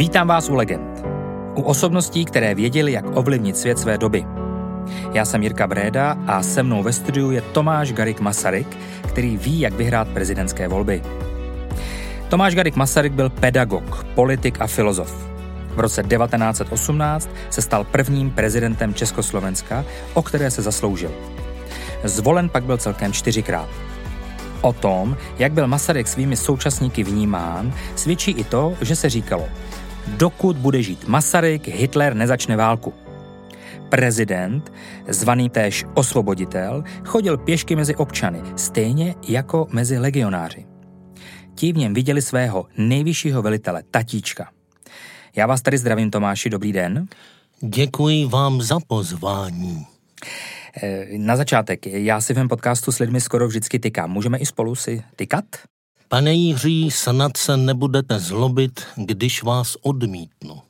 Vítám vás u Legend. U osobností, které věděli, jak ovlivnit svět své doby. Já jsem Jirka Bréda a se mnou ve studiu je Tomáš Garrigue Masaryk, který ví, jak vyhrát prezidentské volby. Tomáš Garrigue Masaryk byl pedagog, politik a filozof. V roce 1918 se stal prvním prezidentem Československa, o které se zasloužil. Zvolen pak byl celkem 4krát. O tom, jak byl Masaryk svými současníky vnímán, svědčí i to, že se říkalo: dokud bude žít Masaryk, Hitler nezačne válku. Prezident, zvaný též osvoboditel, chodil pěšky mezi občany, stejně jako mezi legionáři. Ti v něm viděli svého nejvyššího velitele, tatíčka. Já vás tady zdravím, Tomáši, dobrý den. Děkuji vám za pozvání. Na začátek, já si v mém podcastu s lidmi skoro vždycky tykám. Můžeme i spolu si tykat? Pane Jiří, snad se nebudete zlobit, když vás odmítnu.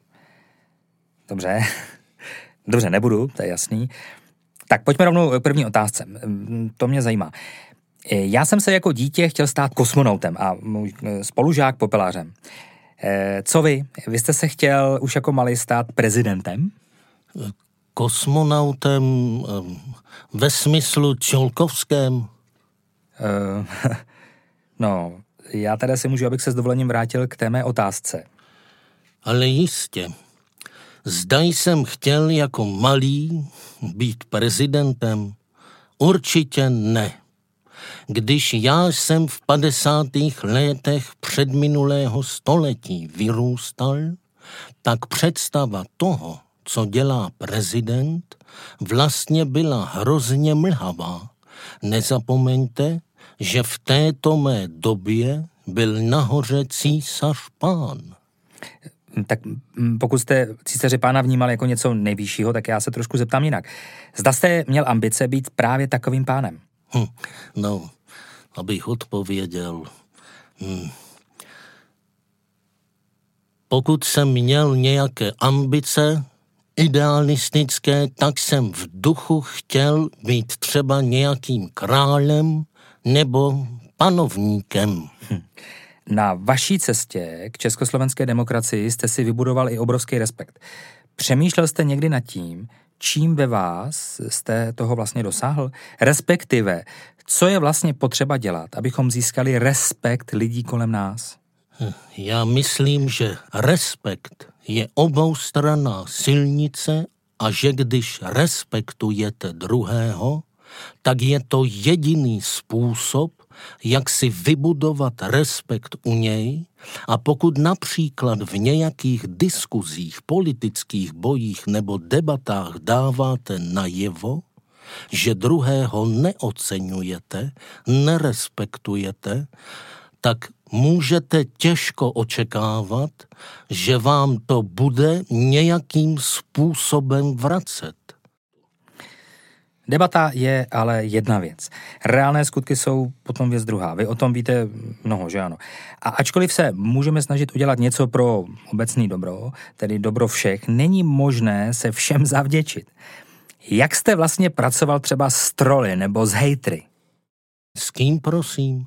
Dobře, nebudu, to je jasný. Tak pojďme rovnou k první otázce. To mě zajímá. Já jsem se jako dítě chtěl stát kosmonautem a můj spolužák popelářem. Co vy? Vy jste se chtěl už jako malý stát prezidentem? Kosmonautem ve smyslu čolkovském? No, já teda si můžu, abych se s dovolením vrátil k té mé otázce. Ale jistě. Zda jsem chtěl jako malý být prezidentem? Určitě ne. Když já jsem v 50. letech předminulého století vyrůstal, tak představa toho, co dělá prezident, vlastně byla hrozně mlhavá. Nezapomeňte, že v této mé době byl nahoře císař pán. Tak pokud jste císaře pána vnímal jako něco nejvyššího, tak já se trošku zeptám jinak. Zda jste měl ambice být právě takovým pánem? No, abych odpověděl. Pokud jsem měl nějaké ambice idealistické, tak jsem v duchu chtěl být třeba nějakým králem nebo panovníkem. Na vaší cestě k československé demokracii jste si vybudoval i obrovský respekt. Přemýšlel jste někdy nad tím, čím ve vás jste toho vlastně dosáhl? Respektive, co je vlastně potřeba dělat, abychom získali respekt lidí kolem nás? Já myslím, že respekt je oboustranná silnice a že když respektujete druhého, tak je to jediný způsob, jak si vybudovat respekt u něj, a pokud například v nějakých diskuzích, politických bojích nebo debatách dáváte najevo, že druhého neoceňujete, nerespektujete, tak můžete těžko očekávat, že vám to bude nějakým způsobem vracet. Debata je ale jedna věc. Reálné skutky jsou potom věc druhá. Vy o tom víte mnoho, že ano? A ačkoliv se můžeme snažit udělat něco pro obecný dobro, tedy dobro všech, není možné se všem zavděčit. Jak jste vlastně pracoval třeba s troly nebo s hejtry? S kým, prosím?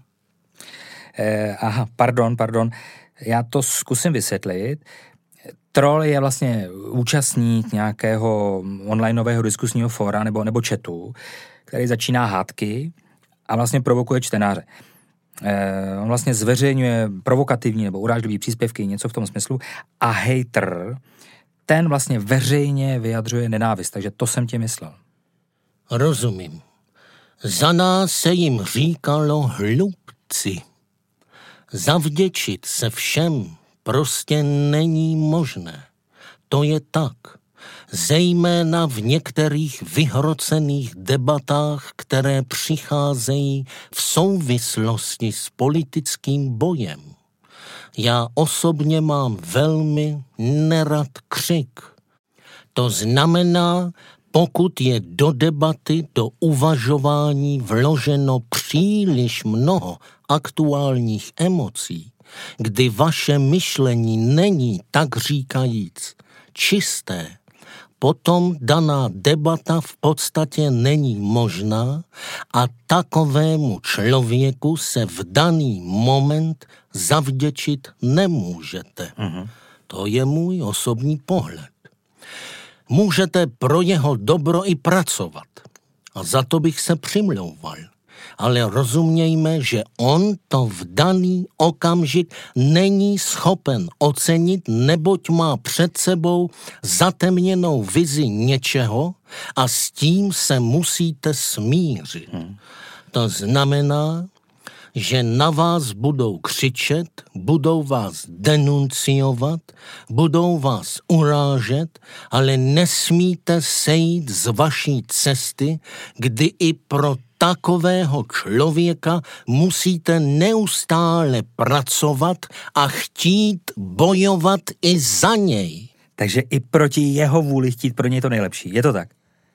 Pardon. Já to zkusím vysvětlit. Troll je vlastně účastník nějakého onlineového diskusního fóra nebo chatu, který začíná hádky a vlastně provokuje čtenáře. On vlastně zveřejňuje provokativní nebo urážlivý příspěvky, něco v tom smyslu, a hejtr, ten vlastně veřejně vyjadřuje nenávist, takže to jsem ti myslel. Rozumím. Za nás se jim říkalo hlupci. Zavděčit se všem prostě není možné. To je tak. Zejména v některých vyhrocených debatách, které přicházejí v souvislosti s politickým bojem. Já osobně mám velmi nerad křik. To znamená, pokud je do debaty, do uvažování vloženo příliš mnoho aktuálních emocí, kdy vaše myšlení není, tak říkajíc, čisté, potom daná debata v podstatě není možná a takovému člověku se v daný moment zavděčit nemůžete. To je můj osobní pohled. Můžete pro jeho dobro i pracovat. A za to bych se přimlouval. Ale rozumějme, že on to v daný okamžik není schopen ocenit, neboť má před sebou zatemněnou vizi něčeho a s tím se musíte smířit. To znamená, že na vás budou křičet, budou vás denunciovat, budou vás urážet, ale nesmíte sejít z vaší cesty, kdy i pro takového člověka musíte neustále pracovat a chtít bojovat i za něj. Takže i proti jeho vůli chtít pro něj to nejlepší. Je to tak?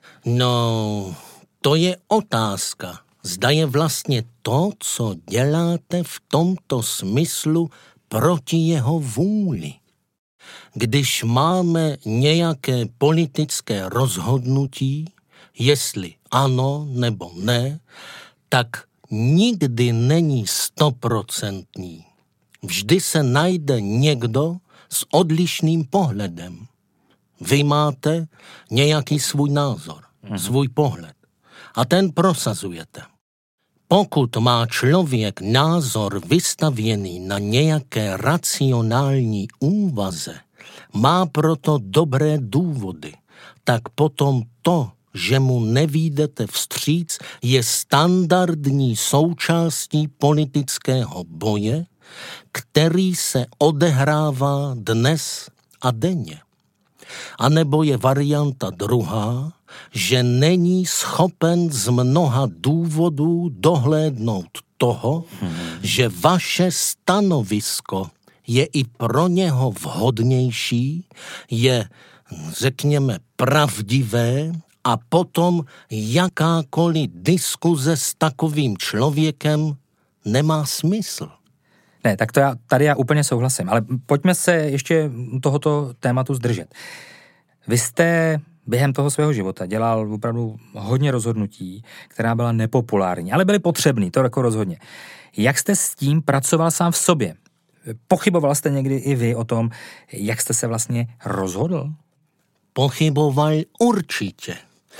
No, to je otázka. Zda je vlastně to, co děláte v tomto smyslu proti jeho vůli. Když máme nějaké politické rozhodnutí, jestli ano nebo ne, tak nikdy není 100%. Vždy se najde někdo s odlišným pohledem. Vy máte nějaký svůj názor, svůj pohled a ten prosazujete. Pokud má člověk názor vystavěný na nějaké racionální úvaze, má proto dobré důvody, tak potom to, že mu nevyjdete vstříc, je standardní součástí politického boje, který se odehrává dnes a denně. A nebo je varianta druhá, že není schopen z mnoha důvodů dohlédnout toho, že vaše stanovisko je i pro něho vhodnější, je, řekněme, pravdivé a potom jakákoliv diskuze s takovým člověkem nemá smysl. Ne, tak tady já úplně souhlasím, ale pojďme se ještě tohoto tématu zdržet. Vy jste během toho svého života dělal opravdu hodně rozhodnutí, která byla nepopulární, ale byly potřebný, to jako rozhodně. Jak jste s tím pracoval sám v sobě? Pochyboval jste někdy i vy o tom, jak jste se vlastně rozhodl? Pochyboval určitě.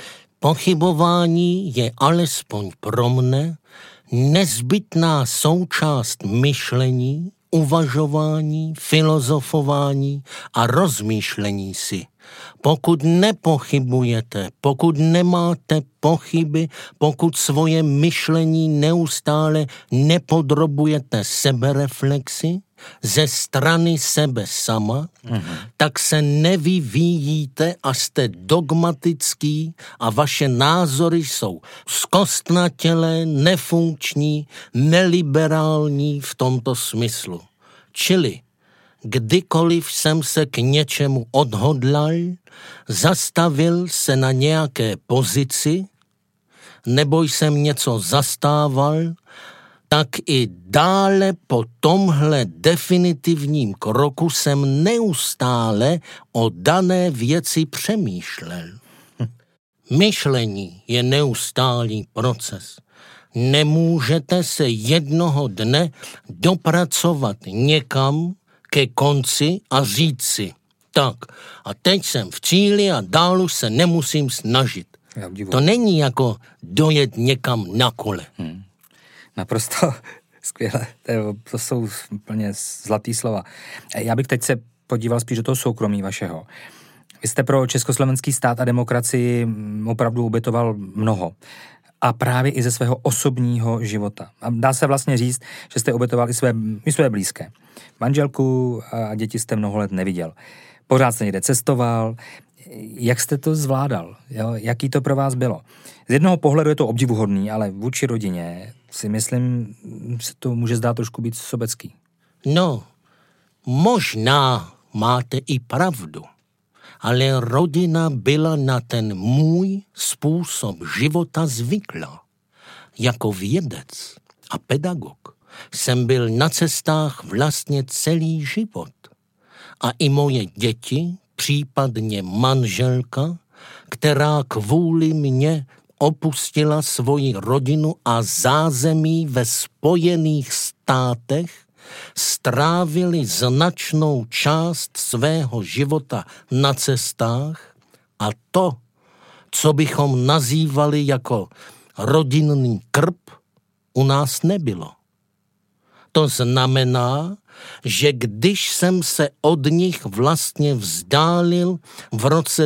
Pochybování je alespoň pro mne nezbytná součást myšlení, uvažování, filozofování a rozmýšlení si. Pokud nepochybujete, pokud nemáte pochyby, pokud svoje myšlení neustále nepodrobujete sebereflexi ze strany sebe sama, tak se nevyvíjíte a jste dogmatický a vaše názory jsou zkostnatělé, nefunkční, neliberální v tomto smyslu. Čili kdykoliv jsem se k něčemu odhodlal, zastavil se na nějaké pozici, nebo jsem něco zastával, tak i dále po tomhle definitivním kroku jsem neustále o dané věci přemýšlel. Myšlení je neustálý proces. Nemůžete se jednoho dne dopracovat někam ke konci a říct si, tak a teď jsem v cíli a dál už se nemusím snažit. To není jako dojet někam na kole. Naprosto skvěle, to jsou úplně zlatý slova. Já bych teď se podíval spíš do toho soukromí vašeho. Vy jste pro československý stát a demokracii opravdu obětoval mnoho. A právě i ze svého osobního života. A dá se vlastně říct, že jste obětoval i své blízké. Manželku a děti jste mnoho let neviděl. Pořád jste někde cestoval. Jak jste to zvládal? Jo? Jaký to pro vás bylo? Z jednoho pohledu je to obdivuhodný, ale vůči rodině si myslím, se to může zdát trošku být sobecký. No, možná máte i pravdu, ale rodina byla na ten můj způsob života zvyklá. Jako vědec a pedagog jsem byl na cestách vlastně celý život. A i moje děti, případně manželka, která kvůli mně opustila svoji rodinu a zázemí ve Spojených státech, strávili značnou část svého života na cestách a to, co bychom nazývali jako rodinný krb, u nás nebylo. To znamená, že když jsem se od nich vlastně vzdálil v roce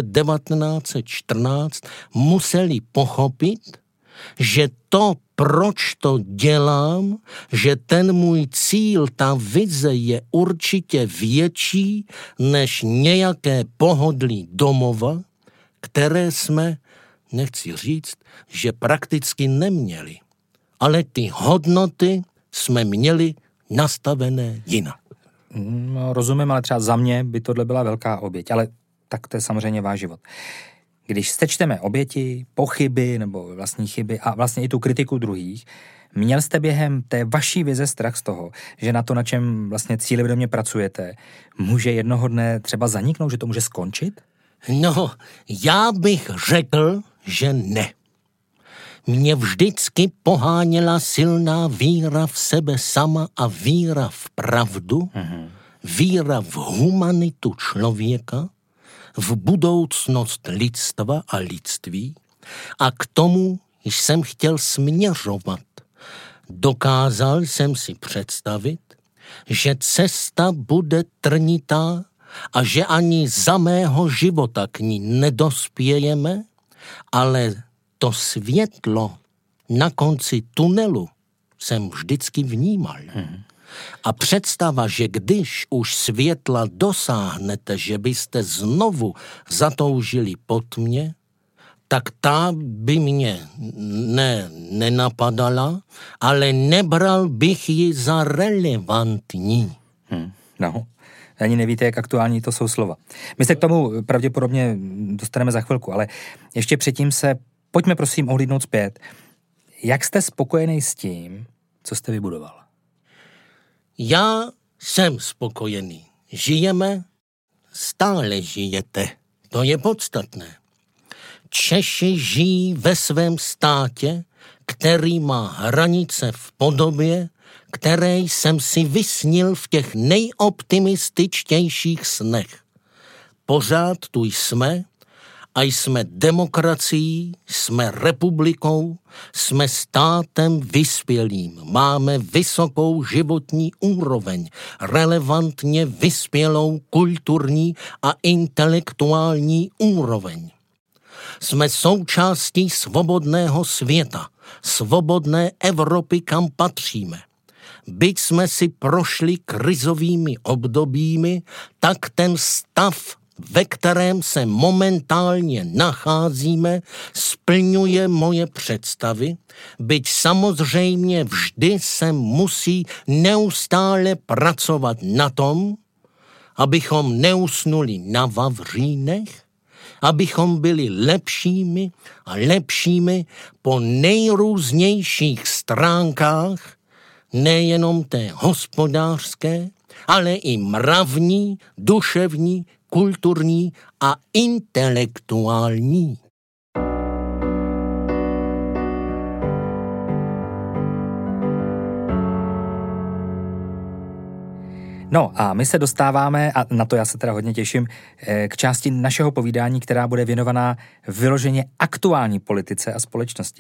1914, museli pochopit, že to, proč to dělám, že ten můj cíl, ta vize je určitě větší než nějaké pohodlí domova, které jsme, nechci říct, že prakticky neměli. Ale ty hodnoty jsme měli nastavené jinak. No, rozumím, ale třeba za mě by tohle byla velká oběť, ale tak to je samozřejmě váš život. Když sečteme oběti, pochyby nebo vlastní chyby a vlastně i tu kritiku druhých, měl jste během té vaší vize strach z toho, že na to, na čem vlastně cílevědomě pracujete, může jednoho dne třeba zaniknout, že to může skončit? No, já bych řekl, že ne. Mě vždycky poháněla silná víra v sebe sama a víra v pravdu, víra v humanitu člověka, v budoucnost lidstva a lidství a k tomu jsem chtěl směřovat. Dokázal jsem si představit, že cesta bude trnitá a že ani za mého života k ní nedospějeme, ale to světlo na konci tunelu jsem vždycky vnímal. A představa, že když už světla dosáhnete, že byste znovu zatoužili po tmě, tak ta by mě nenapadala, ale nebral bych ji za relevantní. No, ani nevíte, jak aktuální to jsou slova. My se k tomu pravděpodobně dostaneme za chvilku, ale ještě předtím pojďme prosím ohlídnout zpět. Jak jste spokojený s tím, co jste vybudoval? Já jsem spokojený. Žijeme, stále žijete. To je podstatné. Češi žijí ve svém státě, který má hranice v podobě, které jsem si vysnil v těch nejoptimističtějších snech. Pořád tu jsme a jsme demokracií, jsme republikou, jsme státem vyspělým, máme vysokou životní úroveň, relevantně vyspělou kulturní a intelektuální úroveň. Jsme součástí svobodného světa, svobodné Evropy, kam patříme. Byť jsme si prošli krizovými obdobími, tak ten stav, ve kterém se momentálně nacházíme, splňuje moje představy, byť samozřejmě vždy se musí neustále pracovat na tom, abychom neusnuli na vavřínech, abychom byli lepšími a lepšími po nejrůznějších stránkách, nejenom té hospodářské, ale i mravní, duševní, kulturní a intelektuální. No a my se dostáváme, a na to já se teda hodně těším, k části našeho povídání, která bude věnovaná vyloženě aktuální politice a společnosti.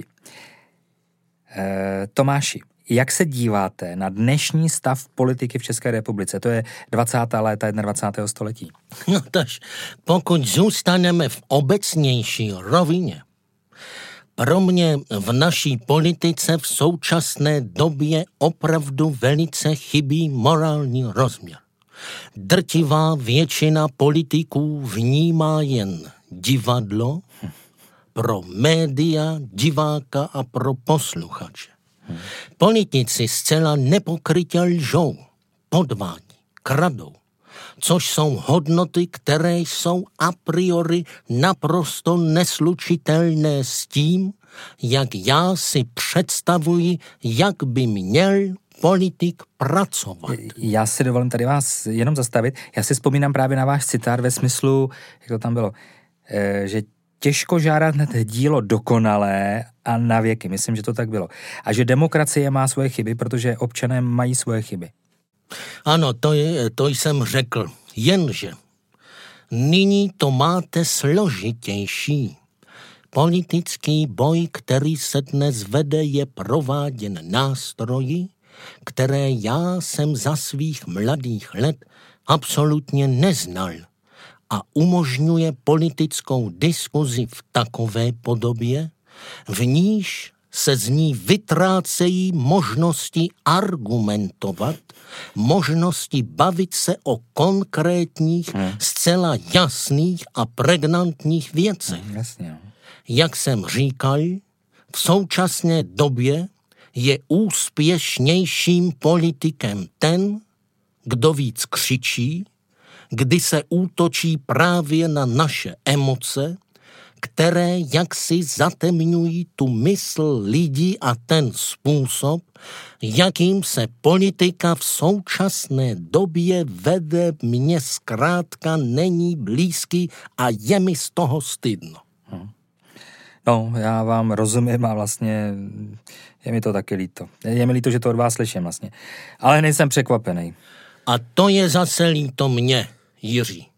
Tomáši, jak se díváte na dnešní stav politiky v České republice? To je 20. léta 21. století. No tož, pokud zůstaneme v obecnější rovině, pro mě v naší politice v současné době opravdu velice chybí morální rozměr. Drtivá většina politiků vnímá jen divadlo pro média, diváka a pro posluchače. Politici zcela nepokrytě lžou, podvádí, kradou, což jsou hodnoty, které jsou a priori naprosto neslučitelné s tím, jak já si představuji, jak by měl politik pracovat. Já si dovolím tady vás jenom zastavit. Já si vzpomínám právě na váš citát ve smyslu, jak to tam bylo, že těžko žádat hned dílo dokonalé a na věky. Myslím, že to tak bylo. A že demokracie má svoje chyby, protože občané mají svoje chyby. Ano, to jsem řekl. Jenže nyní to máte složitější. Politický boj, který se dnes vede, je prováděn nástroji, které já jsem za svých mladých let absolutně neznal a umožňuje politickou diskuzi v takové podobě, v níž se z ní vytrácejí možnosti argumentovat, možnosti bavit se o konkrétních, zcela jasných a pregnantních věcech. Jasně. Jak jsem říkal, v současné době je úspěšnějším politikem ten, kdo víc křičí, kdy se útočí právě na naše emoce, které jaksi zatemňují tu mysl lidí a ten způsob, jakým se politika v současné době vede, mně zkrátka není blízký a je mi z toho stydno. No, já vám rozumím a vlastně je mi to taky líto. Je mi líto, že to od vás slyším vlastně. Ale nejsem překvapený. A to je zase líto mně, Jiří.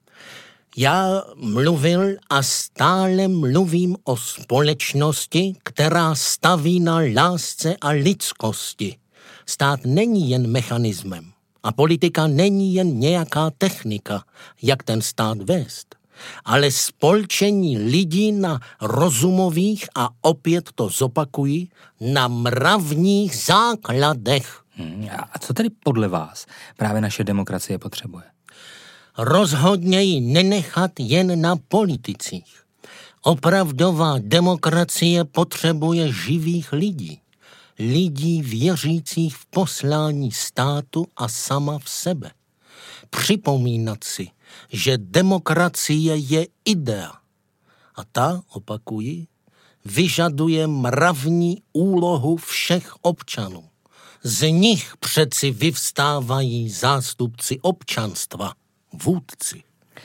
Já mluvil a stále mluvím o společnosti, která staví na lásce a lidskosti. Stát není jen mechanismem a politika není jen nějaká technika, jak ten stát vést, ale spolčení lidí na rozumových a opět to zopakuji, na mravních základech. A co tedy podle vás právě naše demokracie potřebuje? Rozhodně ji nenechat jen na politicích. Opravdová demokracie potřebuje živých lidí. Lidí věřících v poslání státu a sama v sebe. Připomínat si, že demokracie je idea. A ta, opakuji, vyžaduje mravní úlohu všech občanů. Z nich přeci vyvstávají zástupci občanstva, vůdci.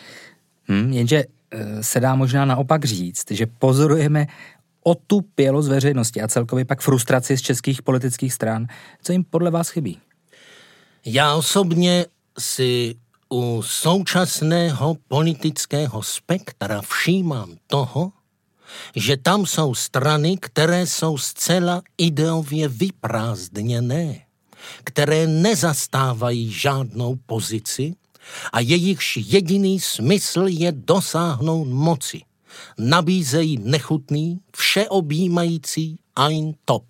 Jenže se dá možná naopak říct, že pozorujeme otupělost veřejnosti a celkově pak frustraci z českých politických stran. Co jim podle vás chybí? Já osobně si u současného politického spektra všímám toho, že tam jsou strany, které jsou zcela ideově vyprázdněné, které nezastávají žádnou pozici a jejichž jediný smysl je dosáhnout moci. Nabízejí nechutný, všeobjímající ein top.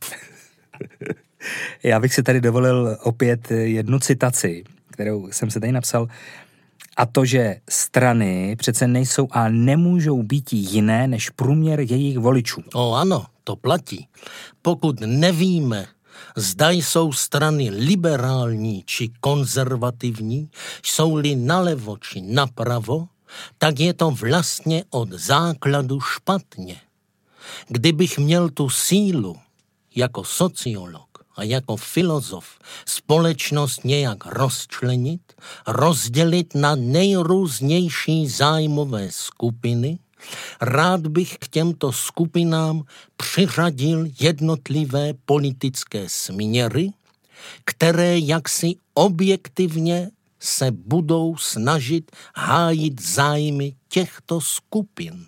Já bych si tady dovolil opět jednu citaci, kterou jsem se tady napsal, a to, že strany přece nejsou a nemůžou být jiné než průměr jejich voličů. Ano, to platí. Pokud nevíme, zda jsou strany liberální či konzervativní, jsou-li nalevo či napravo, tak je to vlastně od základu špatně. Kdybych měl tu sílu jako sociolog a jako filozof společnost nějak rozčlenit, rozdělit na nejrůznější zájmové skupiny, rád bych k těmto skupinám přiřadil jednotlivé politické směry, které jaksi objektivně se budou snažit hájit zájmy těchto skupin.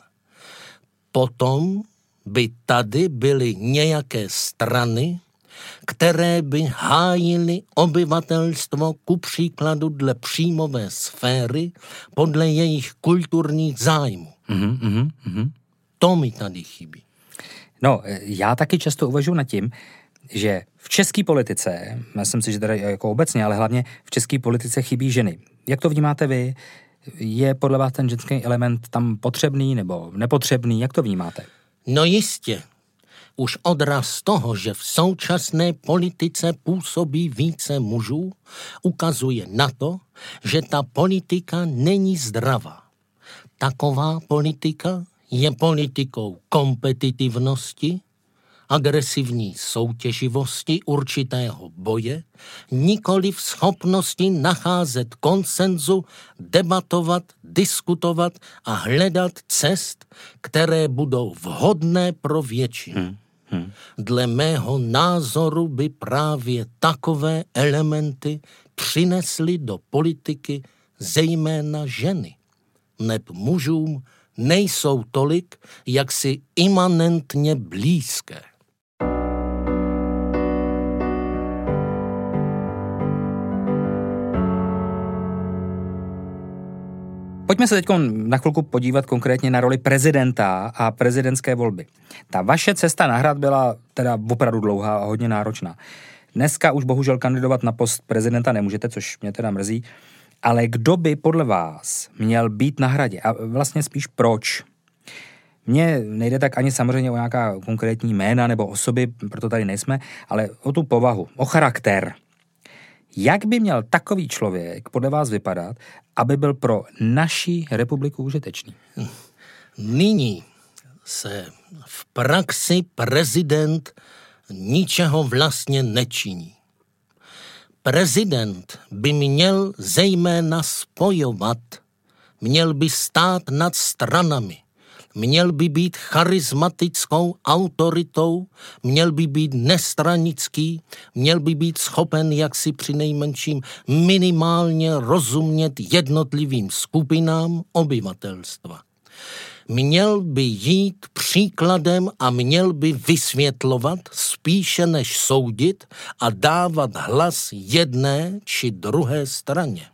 Potom by tady byly nějaké strany, které by hájily obyvatelstvo ku příkladu dle příjmové sféry podle jejich kulturních zájmů. To mi tady chybí. No, já taky často uvažuji nad tím, že v české politice, myslím si, že tady jako obecně, ale hlavně v české politice chybí ženy. Jak to vnímáte vy? Je podle vás ten ženský element tam potřebný nebo nepotřebný? Jak to vnímáte? No jistě. Už odraz toho, že v současné politice působí více mužů, ukazuje na to, že ta politika není zdravá. Taková politika je politikou kompetitivnosti, agresivní soutěživosti určitého boje, nikoli v schopnosti nacházet konsenzu, debatovat, diskutovat a hledat cest, které budou vhodné pro většinu. Dle mého názoru by právě takové elementy přinesli do politiky zejména ženy. Neb mužům nejsou tolik, jaksi imanentně blízké. Pojďme se teď na chvilku podívat konkrétně na roli prezidenta a prezidentské volby. Ta vaše cesta na Hrad byla teda opravdu dlouhá a hodně náročná. Dneska už bohužel kandidovat na post prezidenta nemůžete, což mě teda mrzí, ale kdo by podle vás měl být na Hradě? A vlastně spíš proč? Mně nejde tak ani samozřejmě o nějaká konkrétní jména nebo osoby, proto tady nejsme, ale o tu povahu, o charakter. Jak by měl takový člověk podle vás vypadat, aby byl pro naši republiku užitečný? Nyní se v praxi prezident ničeho vlastně nečiní. Prezident by měl zejména spojovat, měl by stát nad stranami, měl by být charismatickou autoritou, měl by být nestranický, měl by být schopen jaksi přinejmenším minimálně rozumět jednotlivým skupinám obyvatelstva. Měl by jít příkladem a měl by vysvětlovat spíše než soudit a dávat hlas jedné či druhé straně.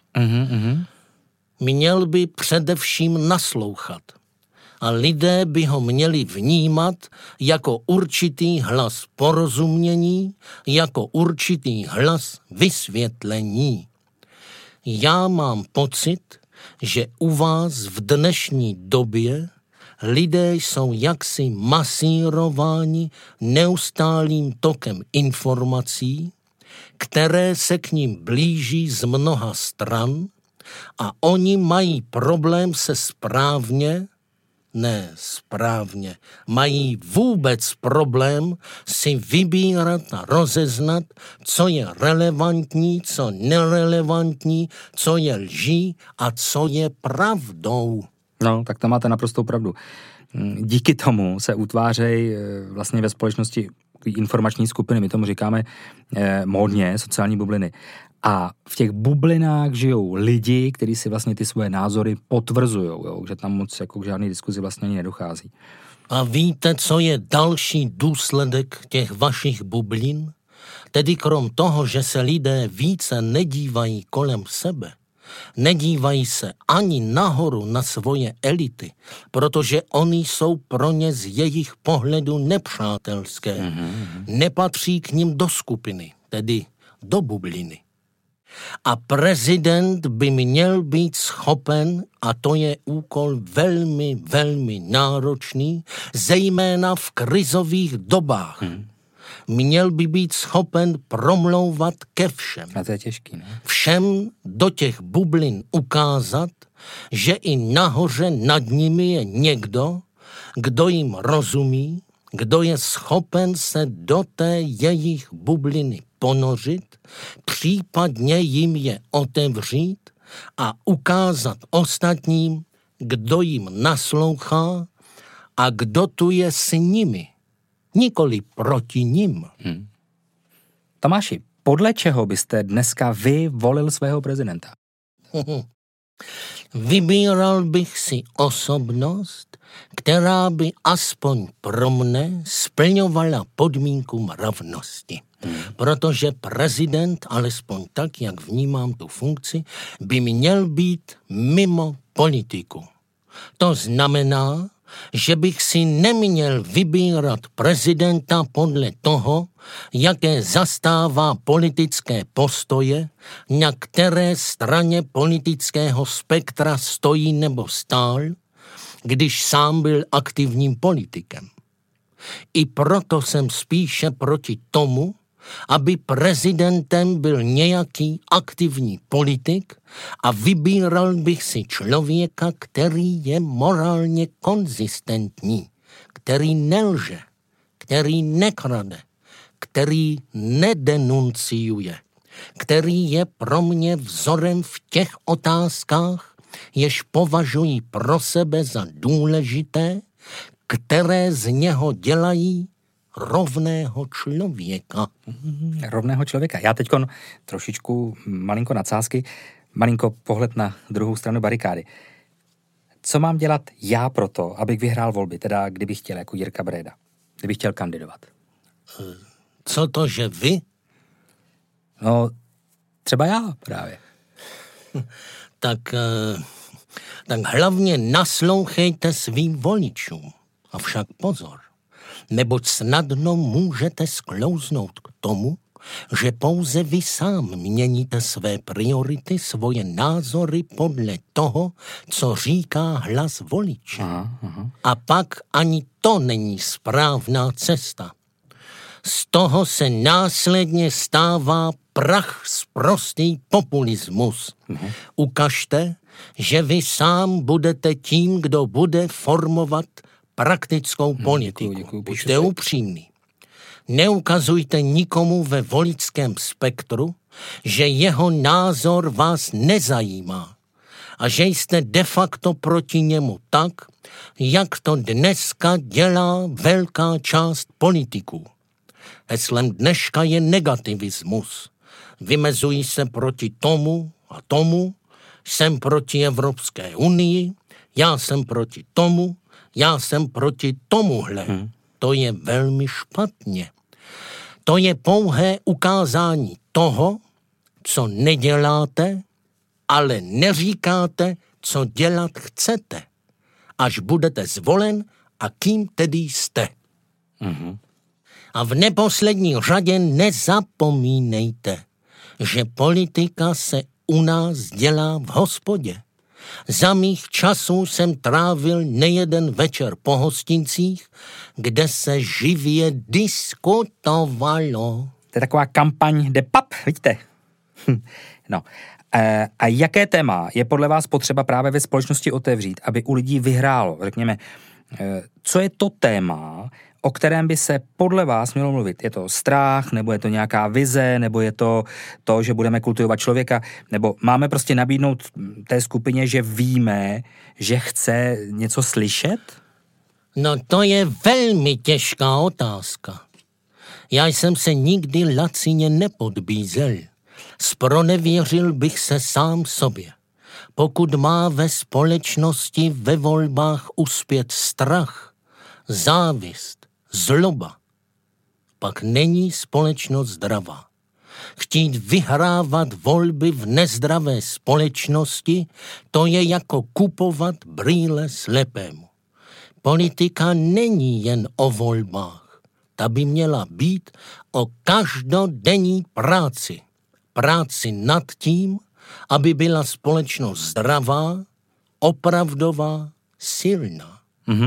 Měl by především naslouchat. A lidé by ho měli vnímat jako určitý hlas porozumění, jako určitý hlas vysvětlení. Já mám pocit, že u vás v dnešní době lidé jsou jaksi masírováni neustálým tokem informací, které se k ním blíží z mnoha stran a oni mají problém se mají vůbec problém si vybírat a rozeznat, co je relevantní, co nerelevantní, co je lží a co je pravdou. No, tak to máte naprostou pravdu. Díky tomu se utvářejí vlastně ve společnosti informační skupiny, my tomu říkáme módně sociální bubliny. A v těch bublinách žijou lidi, kteří si vlastně ty svoje názory potvrzujou, že tam moc jako k žádný diskuzi vlastně ani nedochází. A víte, co je další důsledek těch vašich bublin? Tedy krom toho, že se lidé více nedívají kolem sebe, nedívají se ani nahoru na svoje elity, protože oni jsou pro ně z jejich pohledu nepřátelské. Nepatří k nim do skupiny, tedy do bubliny. A prezident by měl být schopen, a to je úkol velmi, velmi náročný, zejména v krizových dobách. Měl by být schopen promlouvat ke všem. A to je těžký, ne? Všem do těch bublin ukázat, že i nahoře nad nimi je někdo, kdo jim rozumí, kdo je schopen se do té jejich bubliny ponořit, případně jim je otevřít a ukázat ostatním, kdo jim naslouchá a kdo tu je s nimi, nikoli proti nim. Tomáši, podle čeho byste dneska vy volil svého prezidenta? Vybíral bych si osobnost, která by aspoň pro mne splňovala podmínku mravnosti. Protože prezident, alespoň tak, jak vnímám tu funkci, by měl být mimo politiku. To znamená, že bych si neměl vybírat prezidenta podle toho, jaké zastává politické postoje, na které straně politického spektra stojí nebo stál, když sám byl aktivním politikem. I proto jsem spíše proti tomu, aby prezidentem byl nějaký aktivní politik a vybíral bych si člověka, který je morálně konzistentní, který nelže, který nekrade, který nedenunciuje, který je pro mě vzorem v těch otázkách, jež považuji pro sebe za důležité, které z něho dělají rovného člověka. Rovného člověka. Já teďkon trošičku malinko nadsázky, malinko pohled na druhou stranu barikády. Co mám dělat já proto, abych vyhrál volby, teda kdybych chtěl jako Jirka Bréda, kdybych chtěl kandidovat? Co to, že vy? No, třeba já právě. Tak hlavně naslouchejte svým voličům. Avšak pozor, neboť snadno můžete sklouznout k tomu, že pouze vy sám měníte své priority, svoje názory podle toho, co říká hlas voliče. Aha. A pak ani to není správná cesta. Z toho se následně stává sprostý populismus. Ukažte, že vy sám budete tím, kdo bude formovat praktickou politiku. Děkuju, Buďte upřímný. Neukazujte nikomu ve voličském spektru, že jeho názor vás nezajímá a že jste de facto proti němu tak, jak to dneska dělá velká část politiků. Heslem dneška je negativismus. Vymezují se proti tomu a tomu, jsem proti Evropské unii, já jsem proti tomu, já jsem proti tomuhle. To je velmi špatně. To je pouhé ukázání toho, co neděláte, ale neříkáte, co dělat chcete, až budete zvolen a kým tedy jste. A v neposlední řadě nezapomínejte, že politika se u nás dělá v hospodě. Za mých časů jsem trávil nejeden večer po hostincích, kde se živě diskutovalo. To je taková kampaň de pap, vidíte? No. A jaké téma je podle vás potřeba právě ve společnosti otevřít, aby u lidí vyhrálo? Řekněme, co je to téma, o kterém by se podle vás mělo mluvit? Je to strach, nebo je to nějaká vize, nebo je to, že budeme kultivovat člověka, nebo máme prostě nabídnout té skupině, že víme, že chce něco slyšet? No to je velmi těžká otázka. Já jsem se nikdy lacině nepodbízel. Zpronevěřil bych se sám sobě. Pokud má ve společnosti ve volbách uspět strach, závist, zloba, pak není společnost zdravá. Chtít vyhrávat volby v nezdravé společnosti, to je jako kupovat brýle slepému. Politika není jen o volbách. Ta by měla být o každodenní práci. Práci nad tím, aby byla společnost zdravá, opravdová, silná.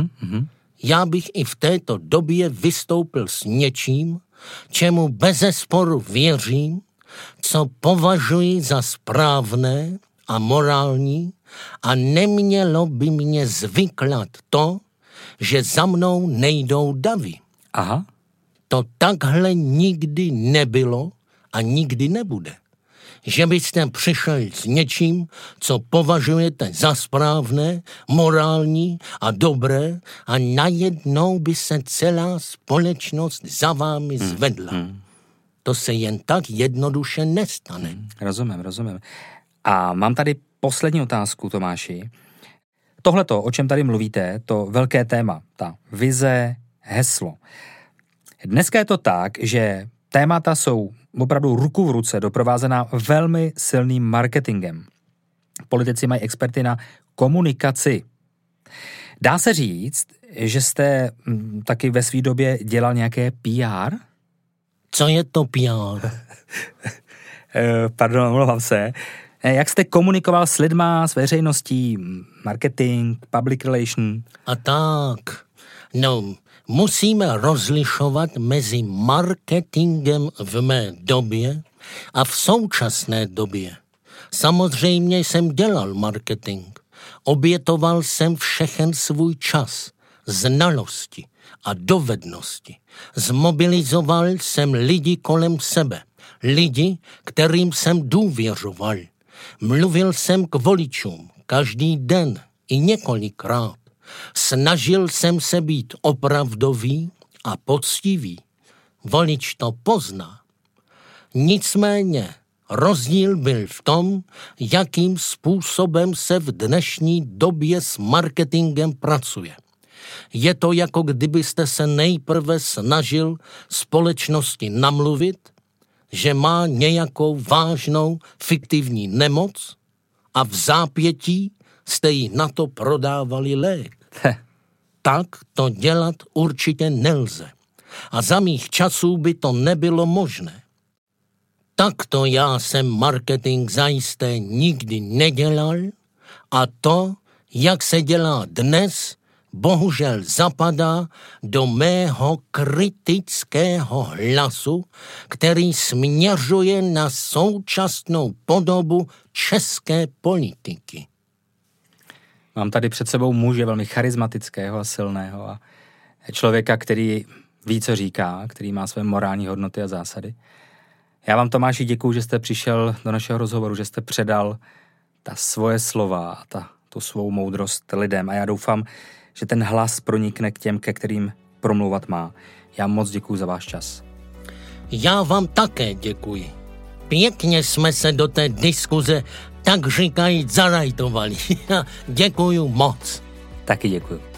Já bych i v této době vystoupil s něčím, čemu bezesporu věřím, co považuji za správné a morální a nemělo by mě zvyklat to, že za mnou nejdou davy. Aha. To takhle nikdy nebylo a nikdy nebude. Že byste přišel s něčím, co považujete za správné, morální a dobré a najednou by se celá společnost za vámi zvedla. To se jen tak jednoduše nestane. Rozumím. A mám tady poslední otázku, Tomáši. Tohleto, o čem tady mluvíte, to velké téma, ta vize, heslo. Dneska je to tak, že témata jsou opravdu ruku v ruce doprovázená velmi silným marketingem. Politici mají experty na komunikaci. Dá se říct, že jste taky ve své době dělal nějaké PR? Co je to PR? Pardon, omlouvám se. Jak jste komunikoval s lidma, s veřejností, marketing, public relation? A tak, no, musíme rozlišovat mezi marketingem v mé době a v současné době. Samozřejmě jsem dělal marketing. Obětoval jsem všechen svůj čas, znalosti a dovednosti. Zmobilizoval jsem lidi kolem sebe, lidi, kterým jsem důvěřoval. Mluvil jsem k voličům každý den i několikrát. Snažil jsem se být opravdový a poctivý, volič to pozná. Nicméně rozdíl byl v tom, jakým způsobem se v dnešní době s marketingem pracuje. Je to, jako kdybyste se nejprve snažil společnosti namluvit, že má nějakou vážnou fiktivní nemoc a v zápětí jste jí na to prodávali lék. Tak to dělat určitě nelze. A za mých časů by to nebylo možné. Takto já jsem marketing zajisté nikdy nedělal a to, jak se dělá dnes, bohužel zapadá do mého kritického hlasu, který směřuje na současnou podobu české politiky. Mám tady před sebou muže velmi charismatického a silného a člověka, který ví, co říká, který má své morální hodnoty a zásady. Já vám, Tomáši, děkuju, že jste přišel do našeho rozhovoru, že jste předal ta svoje slova a tu svou moudrost lidem a já doufám, že ten hlas pronikne k těm, ke kterým promluvat má. Já moc děkuju za váš čas. Já vám také děkuji. Pěkně jsme se do té diskuze tak říkajíc zarajtovali. Děkuju moc. Taky děkuju.